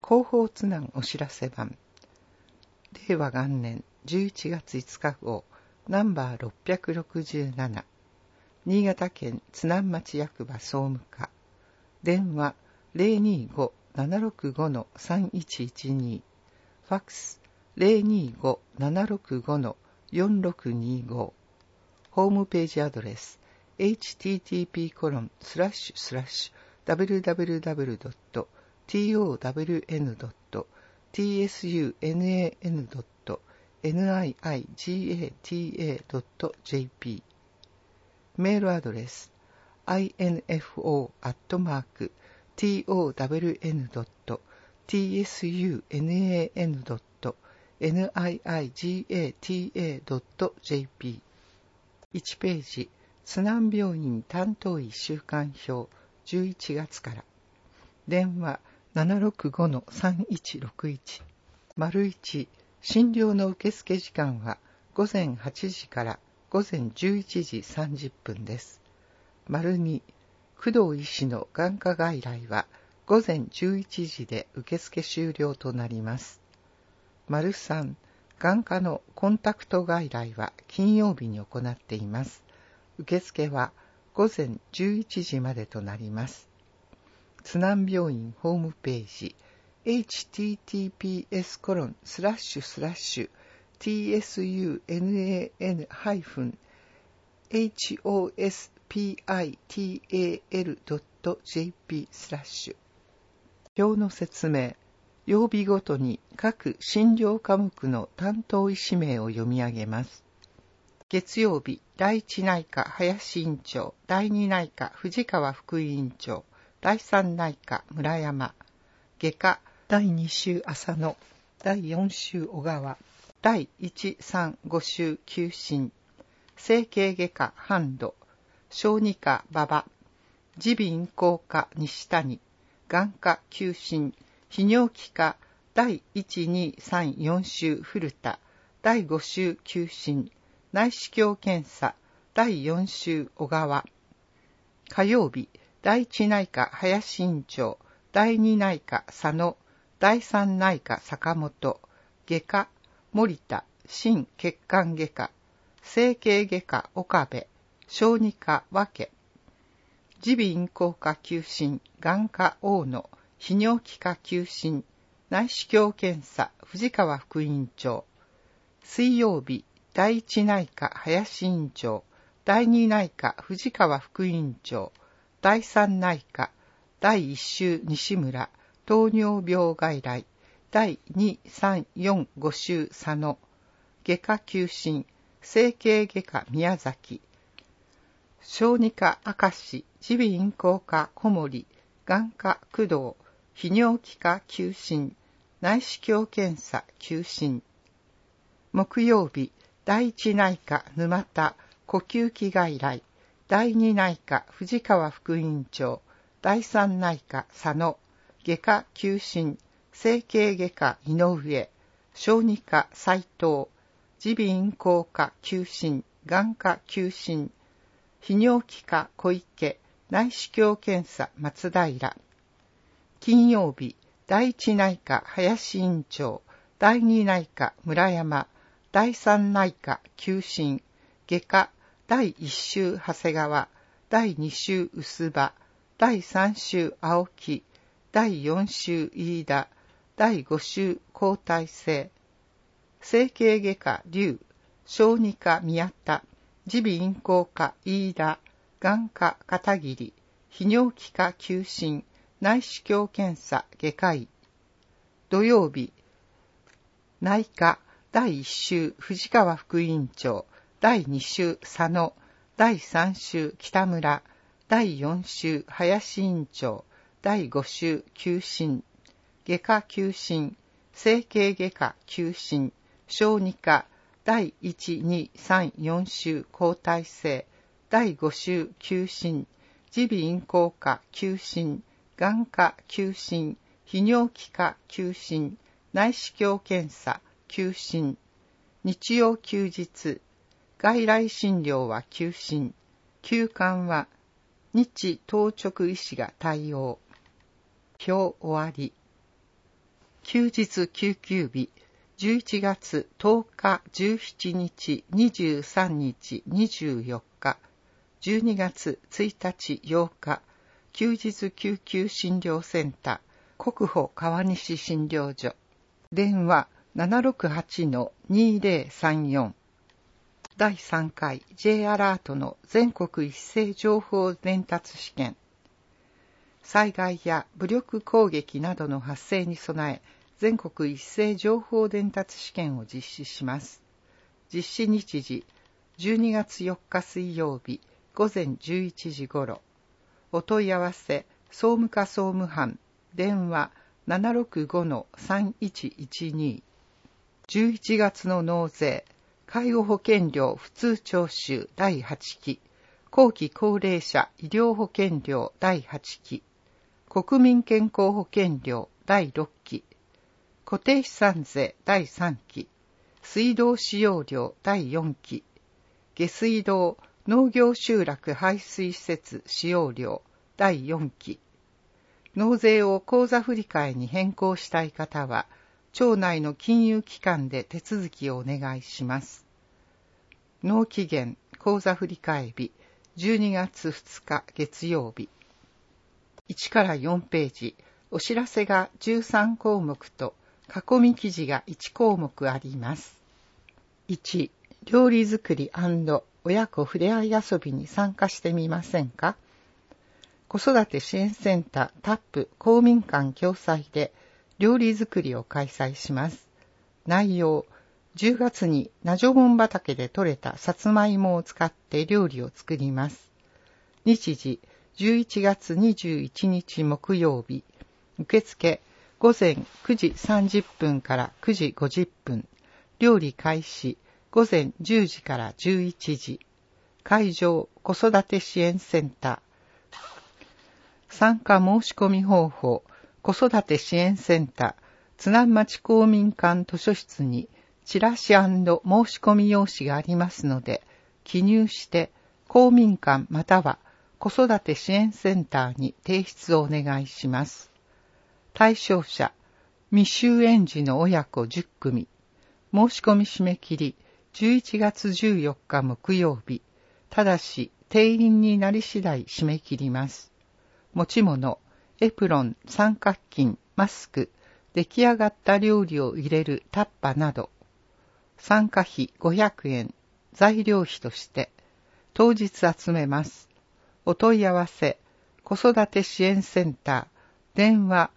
広報津南お知らせ版令和元年11月5日号ナンバー667新潟県津南町役場総務課電話 025-765-3112 ファックス 025-765-4625 ホームページアドレス http://www.town.niigata.jp メールアドレス info@town.niigata.jp 1ページ津南病院担当医週間表11月から電話 765-3161 1診療の受付時間は午前8時から午前11時30分です。2工藤医師の眼科外来は午前11時で受付終了となります。3眼科のコンタクト外来は金曜日に行っています。受付は午前11時までとなります。津南病院ホームページ https://tsunan-hospital.jp/ 表の説明曜日ごとに各診療科目の担当医師名を読み上げます。月曜日、第一内科林院長、第二内科藤川副委員長、第三内科村山、外科第2週浅野、第4週小川、第1、3、5週急診、整形外科半度、小児科馬場、耳鼻咽喉科西谷、眼科急診、泌尿器科第1、2、3、4週古田、第5週急診、内視鏡検査第4週小川。火曜日、第1内科林院長、第2内科佐野、第3内科坂本、外科森田、心血管外科、整形外科岡部、小児科分耳鼻咽喉科急診、眼科大野、泌尿器科急診、内視鏡検査藤川副院長。水曜日、第1内科林院長、第2内科藤川副院長、第3内科第1週西村、糖尿病外来、第2、3、4、5週佐野、外科急診、整形外科宮崎、小児科明石、耳鼻咽喉科小森、眼科工藤、泌尿器科急診、内視鏡検査急診。木曜日、第1内科沼田、呼吸器外来、第2内科藤川副院長、第3内科佐野、外科急診、整形外科井上、小児科斉藤、耳鼻咽喉科急診、眼科急診、泌尿器科小池、内視鏡検査松平。金曜日、第1内科林院長、第2内科村山、第3内科急診、外科第1週長谷川、第2週薄葉、第3週青木、第4週飯田、第5週交代性、整形外科龍、小児科宮田、耳鼻咽喉科飯田、眼科片桐、泌尿器科急診、内視鏡検査外科医。土曜日、内科第1週藤川副院長、第2週佐野、第3週北村、第4週林院長、第5週急診、外科急診、整形外科急診、小児科第1、2、3、4週交代性、第5週急診、耳鼻咽喉科急診、眼科急診、泌尿器科急診、内視鏡検査急診。日曜休日、外来診療は休診、休館は日当直医師が対応。表終わり。 休日救急日、11月10日、17日、23日、24日、12月1日、8日、休日救急診療センター、国保川西診療所、電話 768-2034、第3回 J アラートの全国一斉情報伝達試験。災害や武力攻撃などの発生に備え、全国一斉情報伝達試験を実施します。実施日時、12月4日水曜日、午前11時頃。お問い合わせ、総務課総務班、電話 765-3112。11月の納税、介護保険料普通徴収第8期、後期高齢者医療保険料第8期、国民健康保険料第6期、固定資産税第3期、水道使用料第4期、下水道農業集落排水施設使用料第4期、納税を口座振替に変更したい方は、町内の金融機関で手続きをお願いします。納期限、口座振替日、12月2日月曜日。1から4ページ、お知らせが13項目と、囲み記事が1項目あります。1、料理作り&親子ふれあい遊びに参加してみませんか？子育て支援センタータップ公民館共催で料理作りを開催します。内容、10月にナジョモン畑で採れたさつまいもを使って料理を作ります。日時、11月21日木曜日。受付、午前9時30分から9時50分。料理開始、午前10時から11時。会場、子育て支援センター。参加申し込み方法、子育て支援センター、津南町公民館図書室にチラシ&申し込み用紙がありますので、記入して公民館または子育て支援センターに提出をお願いします。対象者、未就園児の親子10組。申し込み締め切り、11月14日木曜日。ただし、定員になり次第締め切ります。持ち物、エプロン、三角巾、マスク、出来上がった料理を入れるタッパなど。参加費500円、材料費として、当日集めます。お問い合わせ、子育て支援センター、電話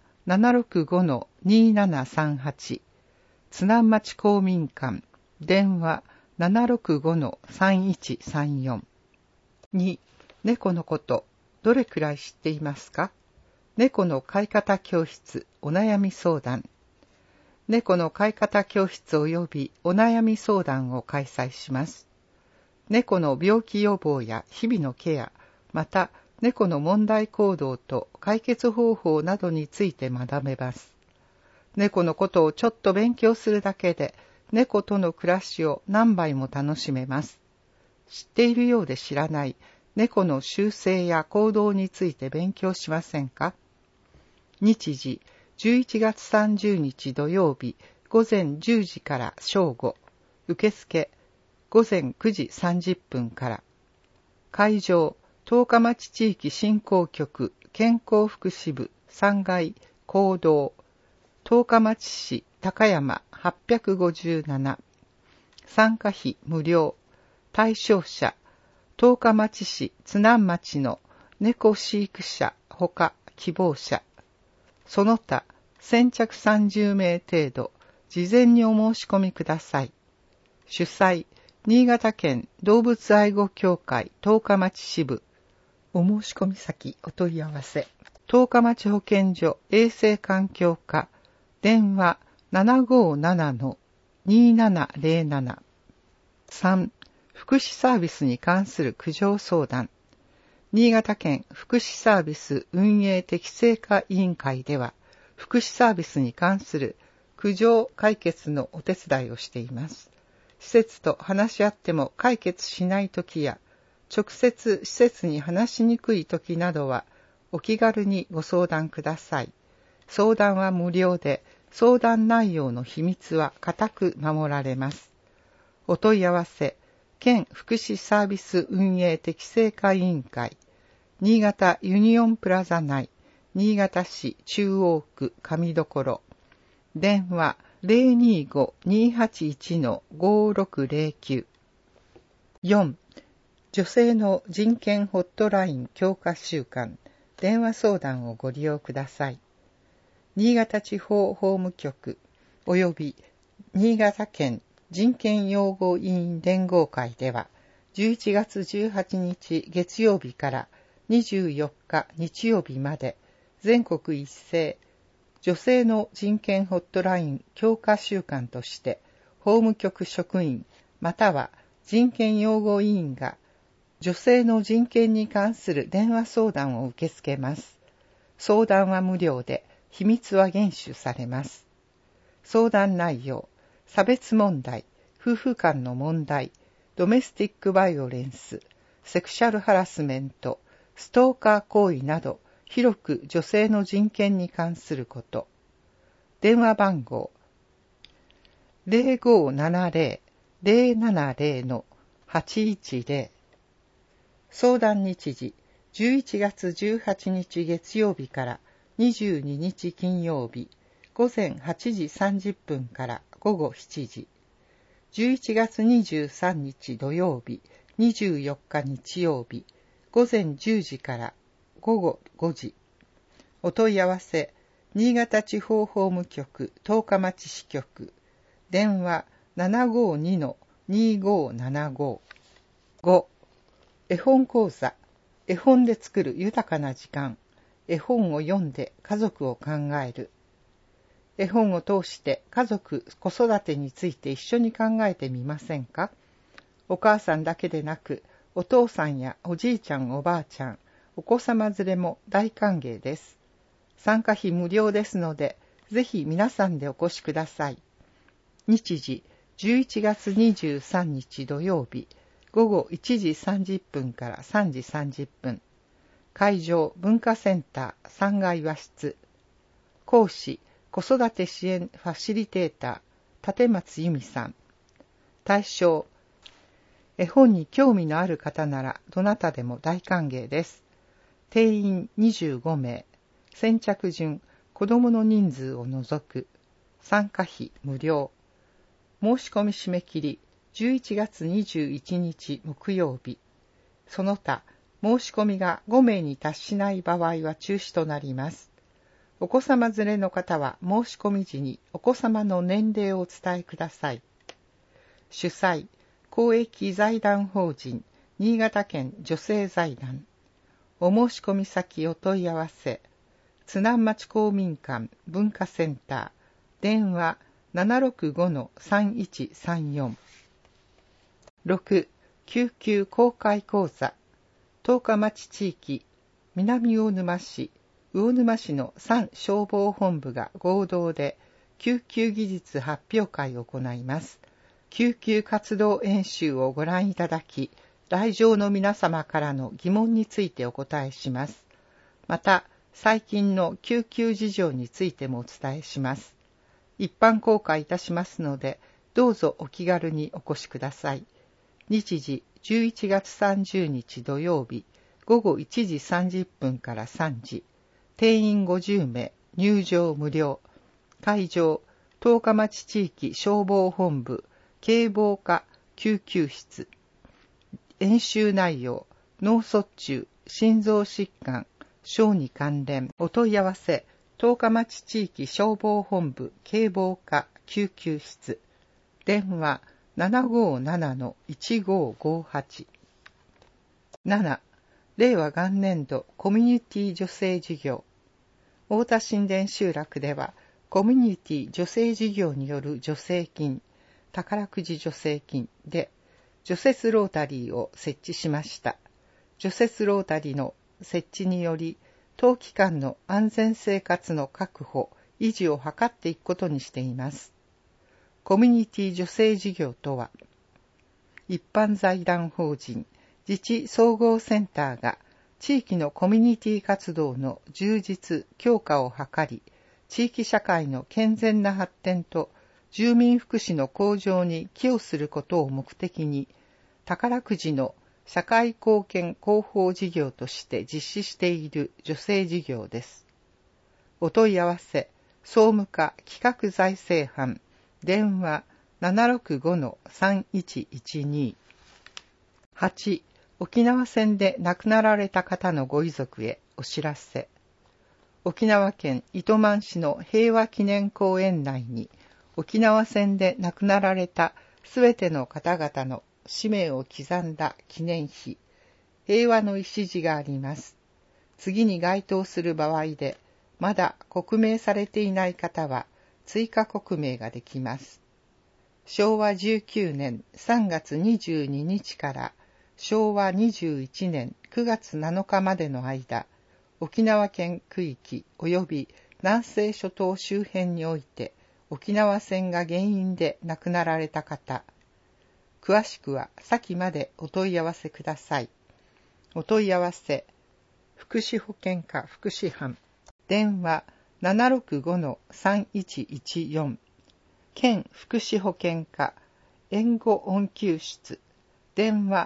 765-2738、津南町公民館、電話 765-3134。2、猫のこと、どれくらい知っていますか？猫の飼い方教室、お悩み相談。猫の飼い方教室及びお悩み相談を開催します。猫の病気予防や日々のケア、また猫の問題行動と解決方法などについて学べます。猫のことをちょっと勉強するだけで、猫との暮らしを何倍も楽しめます。知っているようで知らない猫の習性や行動について勉強しませんか？日時、11月30日土曜日、午前10時から正午。受付、午前9時30分から。会場、十日町地域振興局健康福祉部3階講堂、十日町市高山857。参加費無料。対象者、十日町市津南町の猫飼育者ほか希望者。その他、先着30名程度、事前にお申し込みください。主催、新潟県動物愛護協会十日町支部。お申し込み先お問い合わせ。十日町保健所衛生環境課。電話 757-2707。3、福祉サービスに関する苦情相談。新潟県福祉サービス運営適正化委員会では、福祉サービスに関する苦情解決のお手伝いをしています。施設と話し合っても解決しないときや、直接施設に話しにくいときなどは、お気軽にご相談ください。相談は無料で、 相談内容の秘密は固く守られます。お問い合わせ、県福祉サービス運営適正化委員会、新潟ユニオンプラザ内、新潟市中央区上所、電話 025-281-5609。4. 女性の人権ホットライン強化週間、電話相談をご利用ください。新潟地方法務局及び新潟県人権擁護委員連合会では、11月18日月曜日から24日日曜日まで、全国一斉女性の人権ホットライン強化週間として、法務局職員または人権擁護委員が女性の人権に関する電話相談を受け付けます。相談は無料で、秘密は厳守されます。相談内容、差別問題、夫婦間の問題、ドメスティックバイオレンス、セクシャルハラスメント、ストーカー行為など、広く女性の人権に関すること。電話番号、0570-070-810。相談日時、11月18日月曜日から22日金曜日、午前8時30分から午後7時。11月23日土曜日、24日日曜日、午前10時から午後5時。お問い合わせ、新潟地方法務局十日町支局、電話 752-2575。5. 絵本講座、絵本で作る豊かな時間、絵本を読んで家族を考える。絵本を通して家族、子育てについて一緒に考えてみませんか？お母さんだけでなく、お父さんやおじいちゃんおばあちゃん、お子様連れも大歓迎です。参加費無料ですので、ぜひ皆さんでお越しください。日時、11月23日土曜日、午後1時30分から3時30分。会場、文化センター3階和室。講師、子育て支援ファシリテーター、立松由美さん。対象、絵本に興味のある方ならどなたでも大歓迎です。定員25名。先着順、子どもの人数を除く。参加費無料。申し込み締め切り、11月21日木曜日。その他、申し込みが5名に達しない場合は中止となります。お子様連れの方は申し込み時にお子様の年齢をお伝えください。主催、公益財団法人新潟県女性財団。お申し込み先お問い合わせ、津南町公民館文化センター、電話 765-3134。6. 救急公開講座、十日町地域、南魚沼市、魚沼市の3消防本部が合同で救急技術発表会を行います。救急活動演習をご覧いただき、来場の皆様からの疑問についてお答えします。また、最近の救急事情についてもお伝えします。一般公開いたしますので、どうぞお気軽にお越しください。日時、11月30日土曜日、午後1時30分から3時。定員50名、入場無料。会場、十日町地域消防本部、警防課救急室。演習内容、脳卒中、心臓疾患、小児関連。お問い合わせ、十日町地域消防本部、警防課救急室。電話、757-1558。7. 令和元年度コミュニティ女性事業。太田新田集落では、コミュニティ女性事業による助成金、宝くじ助成金で、除雪ロータリーを設置しました。除雪ロータリーの設置により、冬期間の安全生活の確保、維持を図っていくことにしています。コミュニティ女性事業とは、一般財団法人自治総合センターが地域のコミュニティ活動の充実・強化を図り、 地域社会の健全な発展と住民福祉の向上に寄与することを目的に、宝くじの社会貢献広報事業として実施している助成事業です。お問い合わせ、総務課企画財政班、電話 765-3112。8、沖縄戦で亡くなられた方のご遺族へお知らせ。沖縄県糸満市の平和記念公園内に、沖縄戦で亡くなられたすべての方々の氏名を刻んだ記念碑、平和の礎があります。次に該当する場合で、まだ刻銘されていない方は追加刻銘ができます。昭和19年3月22日から昭和21年9月7日までの間、沖縄県区域及び南西諸島周辺において沖縄戦が原因で亡くなられた方、詳しくは先までお問い合わせください。お問い合わせ、福祉保健課福祉班、電話 765-3114、県福祉保健課援護恩給室、電話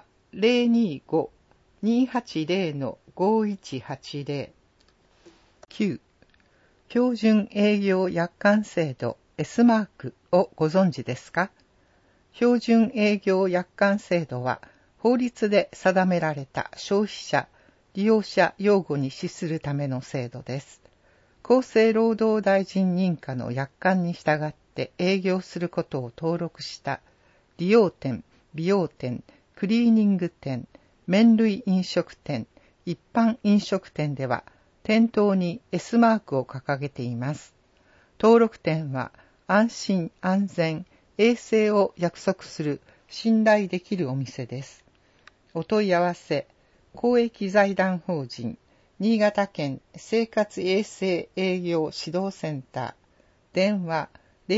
025-280-5180。9、標準営業約款制度 S マークをご存知ですか？標準営業約款制度は法律で定められた消費者、利用者擁護に資するための制度です。厚生労働大臣認可の約款に従って営業することを登録した理容店、美容店、クリーニング店、麺類飲食店、一般飲食店では店頭に S マークを掲げています。登録店は安心安全、衛生を約束する信頼できるお店です。お問い合わせ、公益財団法人新潟県生活衛生営業指導センター、電話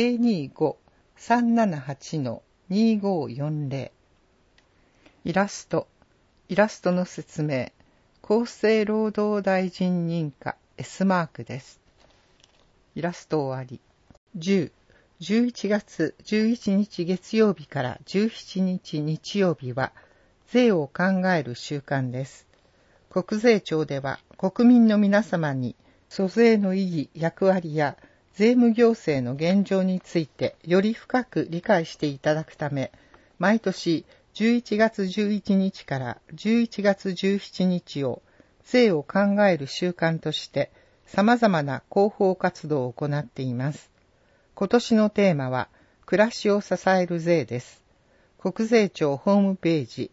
025-378-2540。イラストの説明、厚生労働大臣認可 S マークです。イラスト終わり。10、11月11日月曜日から17日日曜日は税を考える週間です。国税庁では国民の皆様に租税の意義、役割や税務行政の現状についてより深く理解していただくため、毎年11月11日から11月17日を税を考える週間として様々な広報活動を行っています。今年のテーマは暮らしを支える税です。国税庁ホームページ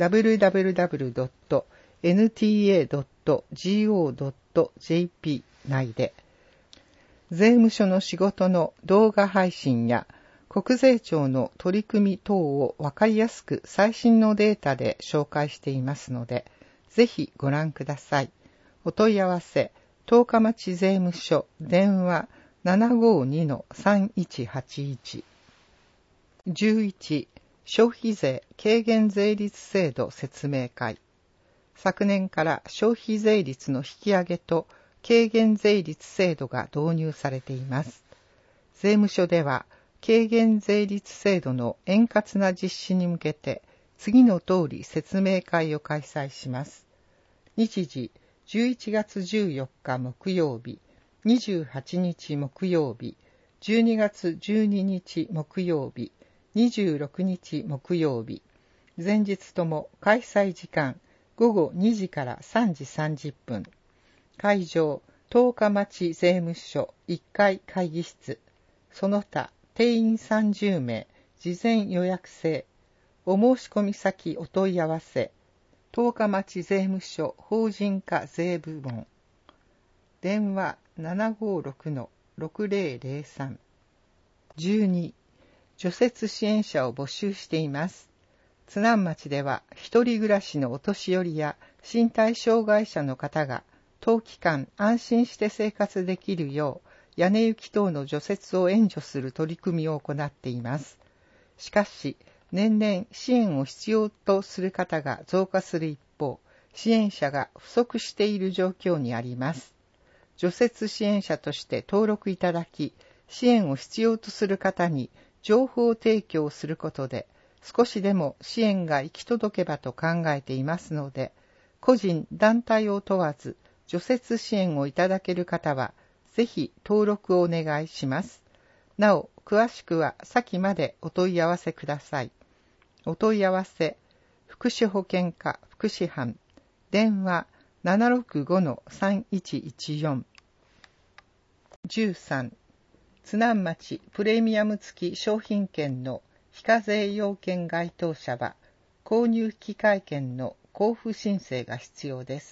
www.nta.go.jp 内で税務署の仕事の動画配信や国税庁の取り組み等をわかりやすく最新のデータで紹介していますので、ぜひご覧ください。お問い合わせ、十日町税務署電話 752-3181。11、消費税軽減税率制度説明会。昨年から消費税率の引き上げと軽減税率制度が導入されています。税務署では軽減税率制度の円滑な実施に向けて次の通り説明会を開催します。日時11月14日木曜日、28日木曜日、12月12日木曜日、26日木曜日、前日とも開催時間午後2時から3時30分。会場、十日町税務署1階会議室。その他、定員30名、事前予約制。お申し込み先お問い合わせ。十日町税務署法人課税部門。電話 756-6003。12、除雪支援者を募集しています。津南町では一人暮らしのお年寄りや身体障害者の方が冬期間安心して生活できるよう屋根雪等の除雪を援助する取り組みを行っています。しかし年々支援を必要とする方が増加する一方、支援者が不足している状況にあります。 除雪支援者として登録いただき、支援を必要とする方に情報提供することで、少しでも支援が行き届けばと考えていますので、個人、団体を問わず、除雪支援をいただける方は、ぜひ登録をお願いします。なお、詳しくは先までお問い合わせください。お問い合わせ、福祉保健課福祉班、電話 765-3114。13、津南町プレミアム付き商品券の非課税要件該当者は、購入引換券の交付申請が必要です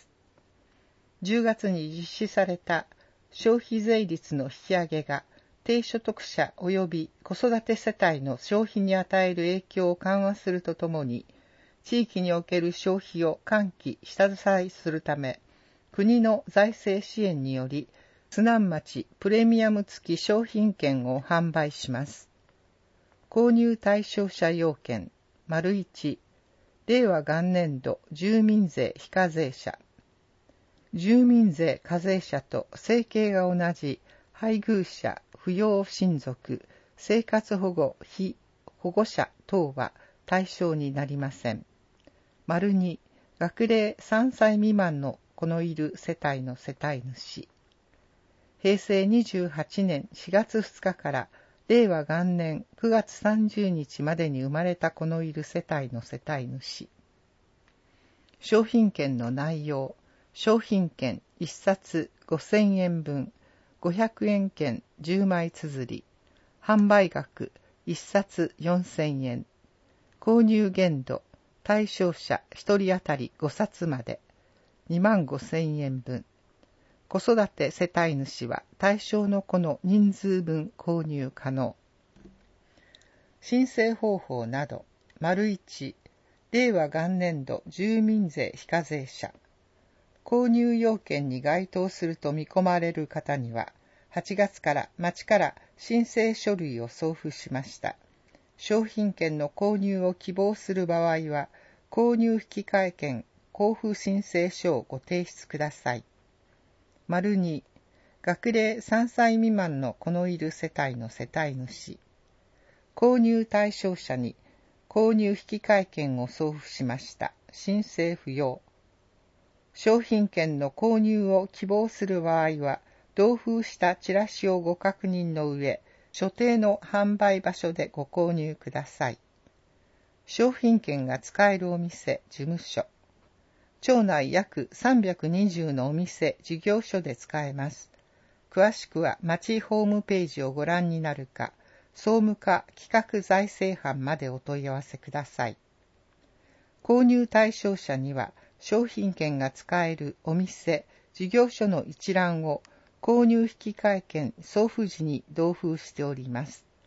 。10月に実施された消費税率の引き上げが、低所得者及び子育て世帯の消費に与える影響を緩和するとともに、地域における消費を喚起、下支えするため、国の財政支援により、津南町プレミアム付き商品券を販売します。購入対象者要件、1、令和元年度住民税非課税者。住民税課税者と生計が同じ配偶者、扶養親族、生活保護被保護者等は対象になりません。2、学齢3歳未満の子のいる世帯の世帯主。平成28年4月2日から令和元年9月30日までに生まれた子のいる世帯の世帯主。商品券の内容、商品券1冊5000円分、500円券10枚綴り、販売額1冊4000円、購入限度、対象者1人当たり5冊まで、25000円分。子育て世帯主は対象の子の人数分購入可能。申請方法など、1、令和元年度住民税非課税者。購入要件に該当すると見込まれる方には、8月から町から申請書類を送付しました。商品券の購入を希望する場合は、購入引換券交付申請書をご提出ください。2、学齢3歳未満の子のいる世帯の世帯主。購入対象者に購入引換券を送付しました。申請不要。商品券の購入を希望する場合は、同封したチラシをご確認の上、所定の販売場所でご購入ください。商品券が使えるお店、事務所。町内約320のお店、事業所で使えます。詳しくは町ホームページをご覧になるか、総務課企画財政班までお問い合わせください。購入対象者には、商品券が使えるお店、事業所の一覧を購入引換券送付時に同封しております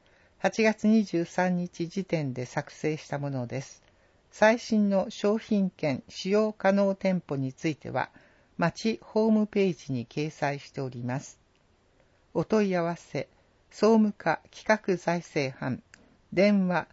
。8月23日時点で作成したものです。最新の商品券使用可能店舗については、町ホームページに掲載しております。お問い合わせ、総務課企画財政班、電話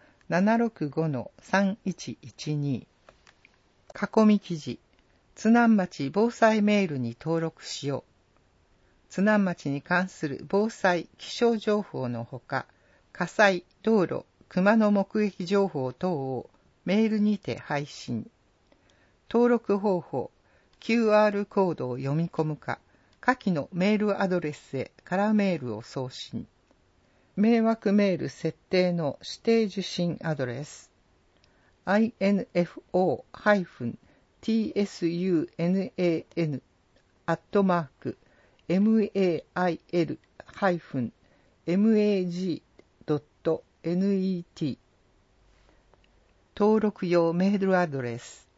765-3112。囲み記事、津南町防災メールに登録しよう。津南町に関する防災・気象情報のほか、火災、道路、熊の目撃情報等をメールにて配信。登録方法、QR コードを読み込むか、下記のメールアドレスへカラーメールを送信。迷惑メール設定の指定受信アドレス。info-tsun@mail-mag.net 登録用メールアドレス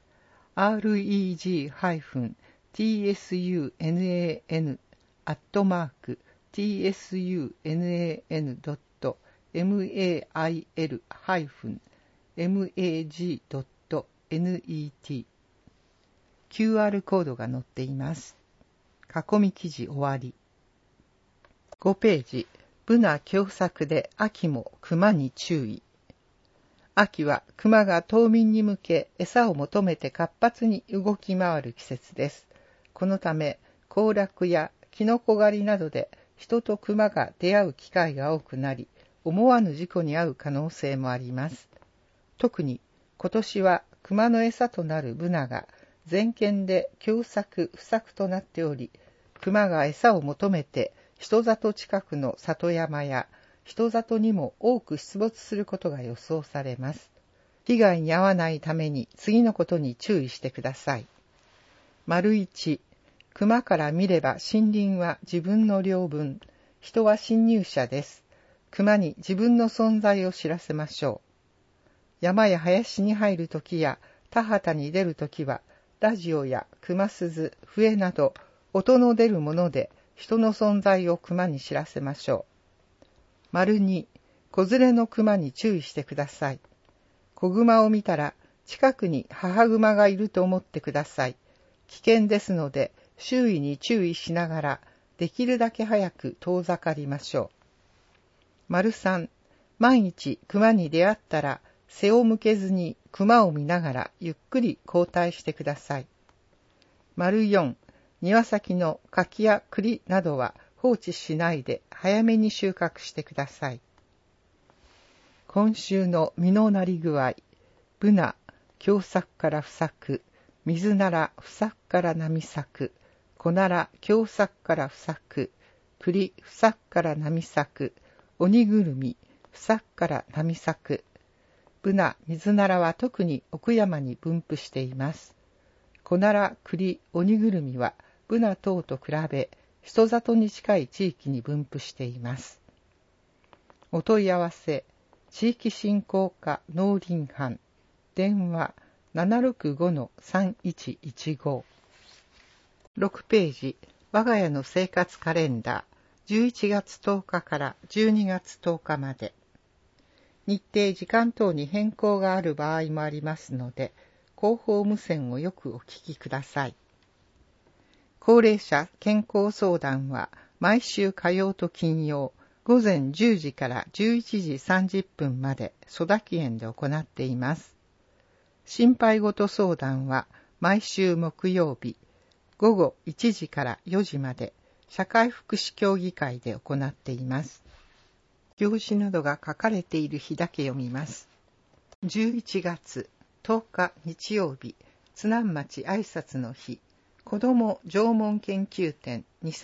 reg-tsun@tsun.mail-mag.net QR コードが載っています。囲み記事終わり。5ページ、ブナ凶作で秋も熊に注意。秋は熊が冬眠に向け餌を求めて活発に動き回る季節です。このため、行楽やキノコ狩りなどで人と熊が出会う機会が多くなり、思わぬ事故に遭う可能性もあります。特に今年は熊の餌となるブナが全県で凶作不作となっており、熊が餌を求めて人里近くの里山や人里にも多く出没することが予想されます。被害に遭わないために次のことに注意してください。1、熊から見れば森林は自分の領分、人は侵入者です。熊に自分の存在を知らせましょう。山や林に入るときや田畑に出るときは、ラジオや熊鈴、笛など音の出るもので人の存在を熊に知らせましょう。2、子連れの熊に注意してください。子熊を見たら近くに母熊がいると思ってください。危険ですので周囲に注意しながらできるだけ早く遠ざかりましょう。3、万一熊に出会ったら背を向けずに熊を見ながらゆっくり後退してください。4、庭先の柿や栗などは放置しないで早めに収穫してください。今週の実のなり具合、ブナ、凶作から不作、水なら不作から波作、子なら凶作から不作、栗不作から波作、鬼ぐるみ不作から波作。ブナ、水ならは特に奥山に分布しています。子なら、栗、鬼ぐるみはブナ等と比べ人里に近い地域に分布しています。お問い合わせ、地域振興課農林班、電話 765-3115。6ページ、我が家の生活カレンダー、11月10日から12月10日まで。日程、時間等に変更がある場合もありますので、広報無線をよくお聞きください。高齢者健康相談は毎週火曜と金曜、午前10時から11時30分まで曽田園で行っています。心配事相談は毎週木曜日、午後1時から4時まで社会福祉協議会で行っています。行事などが書かれている日だけ読みます。11月10日日曜日、津南町挨拶の日、子ども縄文研究展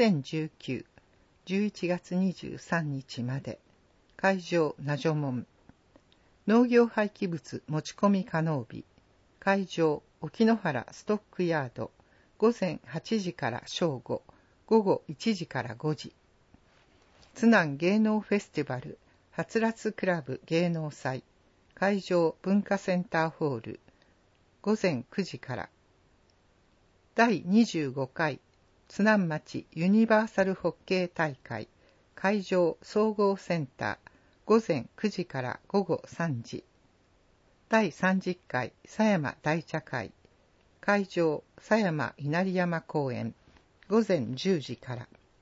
2019、11月23日まで、会場那女門。農業廃棄物持ち込み可能日、会場沖ノ原ストックヤード、午前8時から正午、午後1時から5時。津南芸能フェスティバル、はつらつクラブ芸能祭、会場文化センターホール、午前9時から。第25回津南町ユニバーサルホッケー大会、会場総合センター、午前9時から午後3時。第30回狭山大茶会、会場狭山稲荷山公園、午前10時から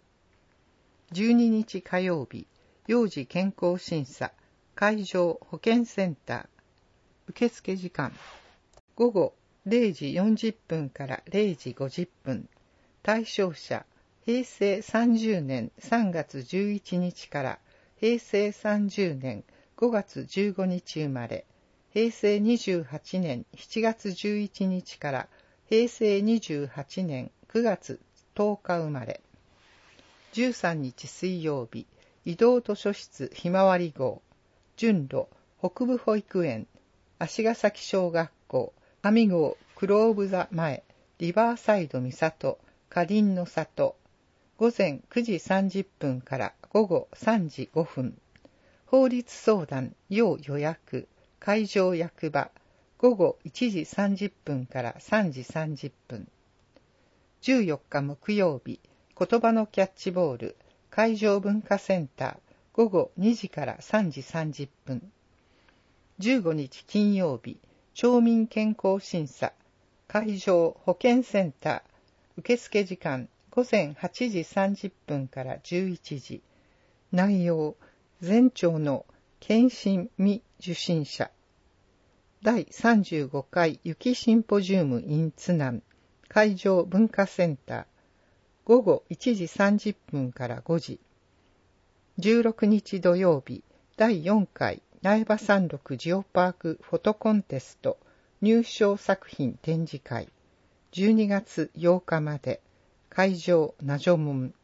。12日火曜日、幼児健康審査、会場保健センター、受付時間、午後0時40分から0時50分、対象者、平成30年3月11日から平成30年5月15日生まれ、平成28年7月11日から平成28年9月10日生まれ。13日水曜日、移動図書室ひまわり号、順路、北部保育園、足ヶ崎小学校、上郷クローブ座前、リバーサイド三郷、かりんの里、午前9時30分から午後3時5分。法律相談、要予約、会場役場、午後1時30分から3時30分。14日木曜日、言葉のキャッチボール、会場文化センター、午後2時から3時30分。15日金曜日、町民健康審査、会場保健センター、受付時間、午前8時30分から11時。内容、全町の検診未受診者。第35回雪シンポジウム in 津南、会場文化センター、 午後1時30分から5時。16日土曜日、第4回苗場山麓ジオパークフォトコンテスト入賞作品展示会。12月8日まで。会場ナジョ門。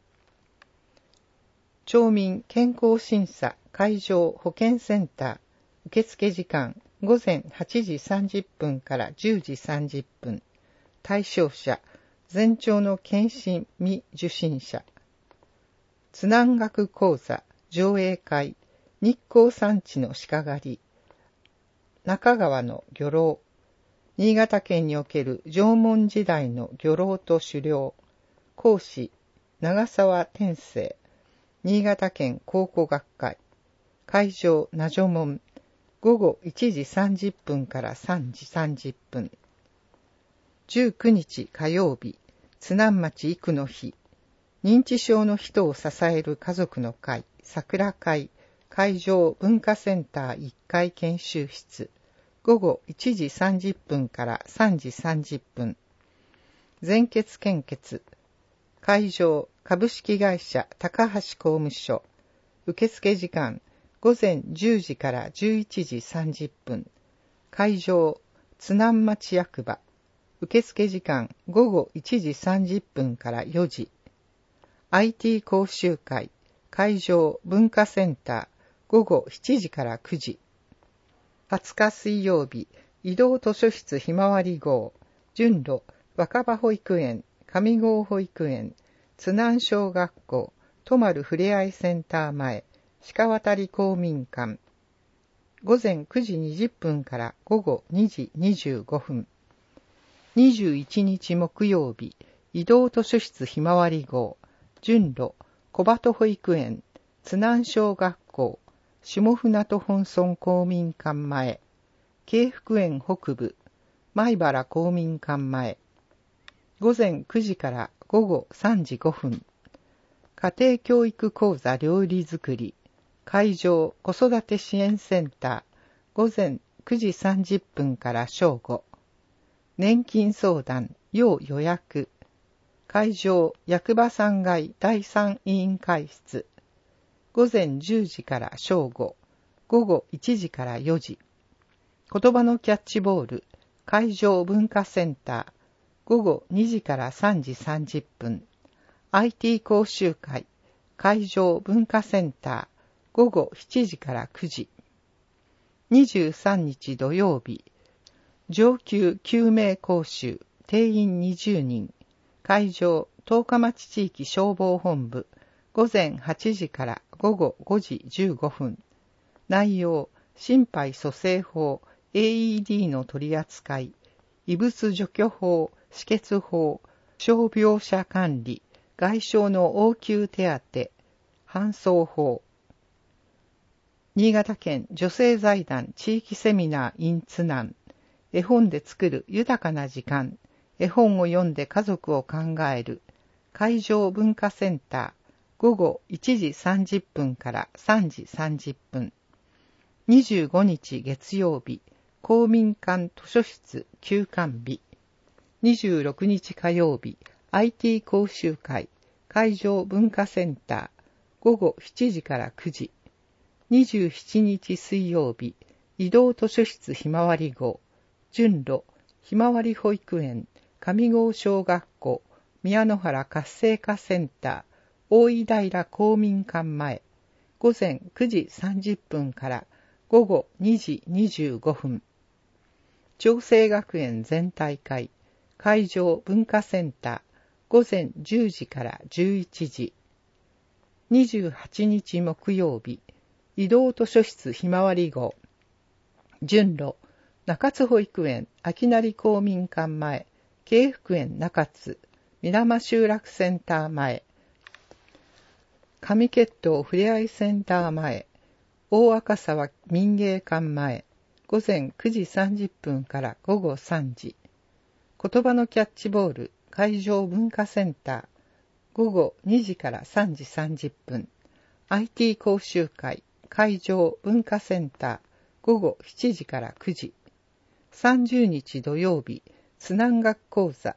町民健康審査会場保健センター。受付時間午前8時30分から10時30分。対象者、全町の検診未受診者。津南学講座、上映会、日光山地の鹿狩り。中川の漁労。新潟県における縄文時代の漁労と狩猟。講師、長沢天成。新潟県考古学会。会場、ナジョ門。午後1時30分から3時30分。19日火曜日、津南町育の日。認知症の人を支える家族の会、桜会。会場、文化センター1階研修室。午後1時30分から3時30分。全血献血。会場、株式会社高橋工務所。受付時間、午前10時から11時30分。会場、津南町役場。受付時間、午後1時30分から4時。IT 講習会。会場、文化センター。午後7時から9時。20日水曜日、移動図書室ひまわり号。順路、若葉保育園、上郷保育園、津南小学校、とまるふれあいセンター前、鹿渡公民館。午前9時20分から午後2時25分。21日木曜日、移動図書室ひまわり号。順路、小鳩保育園、津南小学校、下船渡本村公民館前、京福園北部、米原公民館前。午前9時から午後3時5分。家庭教育講座料理作り。会場、子育て支援センター。午前9時30分から正午。年金相談、要予約。会場、役場3階第3委員会室。午前10時から正午。午後1時から4時。言葉のキャッチボール。会場文化センター。午後2時から3時30分。IT 講習会。会場文化センター。午後7時から9時。23日土曜日。上級救命講習。定員20人。会場十日町地域消防本部。午前8時から午後5時15分。内容、心肺蘇生法、AED の取り扱い、異物除去法、止血法、傷病者管理、外傷の応急手当、搬送法。新潟県女性財団地域セミナー in 津南。絵本で作る豊かな時間。絵本を読んで家族を考える。会場文化センター。午後1時30分から3時30分。25日月曜日。公民館図書室休館日。26日火曜日。IT 講習会。会場文化センター。午後7時から9時。27日水曜日。移動図書室ひまわり号。順路。ひまわり保育園。上郷小学校。宮野原活性化センター。大井平公民館前。午前9時30分から午後2時25分。長生学園全体会。会場文化センター。午前10時から11時。28日木曜日。移動図書室ひまわり号。順路。中津保育園秋成公民館前。京福園中津。皆間集落センター前。上血統ふれあいセンター前。大赤沢民芸館前。午前9時30分から午後3時。言葉のキャッチボール。会場文化センター。午後2時から3時30分。IT 講習会。会場文化センター。午後7時から9時。30日土曜日。津南学講座。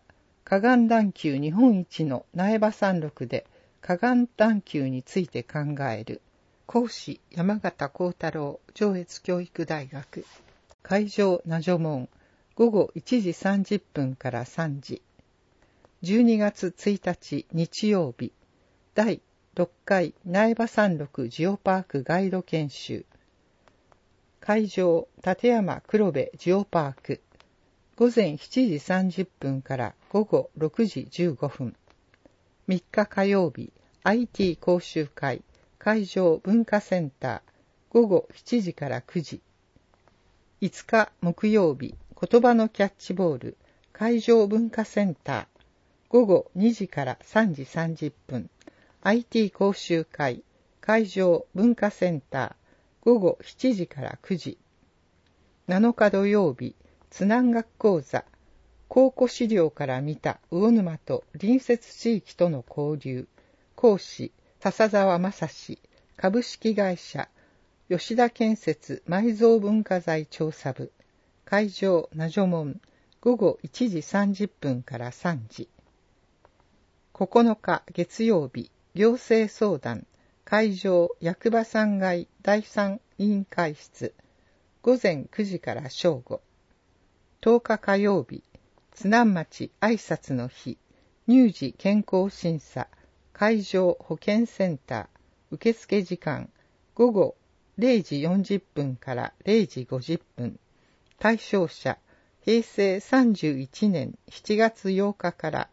河岸段丘日本一の苗場山麓で河岸段丘について考える。講師山形幸太郎上越教育大学。会場那女門午後1時30分から3時。12月1日日曜日。第6回苗場山麓ジオパークガイド研修。会場立山黒部ジオパーク。午前7時30分から午後6時15分。3日火曜日 IT 講習会。会場文化センター。午後7時から9時。5日木曜日言葉のキャッチボール。会場文化センター。午後2時から3時30分。IT 講習会。会場文化センター。午後7時から9時。7日土曜日、津南学講座。考古資料から見た魚沼と隣接地域との交流。講師、笹沢正史。株式会社、吉田建設埋蔵文化財調査部。会場、那女門。午後1時30分から3時。9日月曜日、行政相談。会場役場3階第3委員会室。午前9時から正午。10日火曜日、津南町挨拶の日。乳児健康審査。会場保健センター。受付時間。午後0時40分から0時50分。対象者。平成31年7月8日から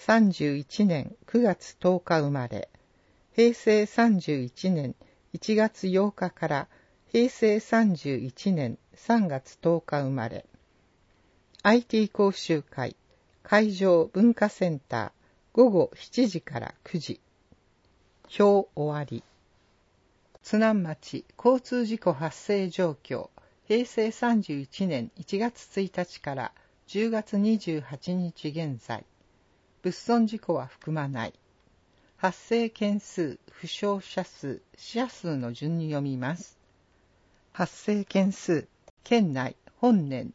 31年9月10日生まれ。平成31年1月8日から平成31年3月10日生まれ。IT 講習会。会場文化センター。午後7時から9時。表終わり。津南町交通事故発生状況。平成31年1月1日から10月28日現在。物損事故は含まない。発生件数、負傷者数、死者数の順に読みます。発生件数、県内本年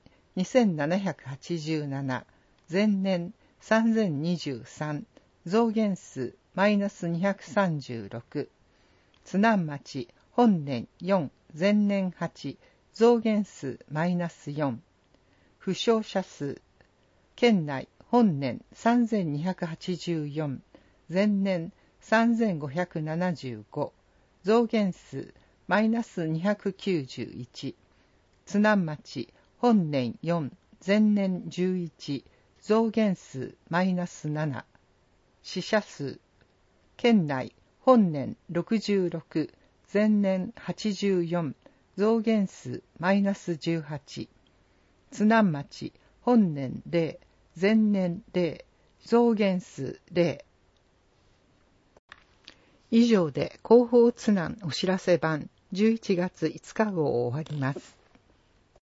2787、前年3023、増減数マイナス236。津南町本年4、前年8、増減数マイナス4。負傷者数、県内本年3284、前年3575、増減数マイナス291。津南町本年4、前年11、増減数マイナス7。死者数、県内本年66、前年84、増減数マイナス18。津南町本年0、前年0、増減数0。以上で広報津南お知らせ版11月5日号を終わります。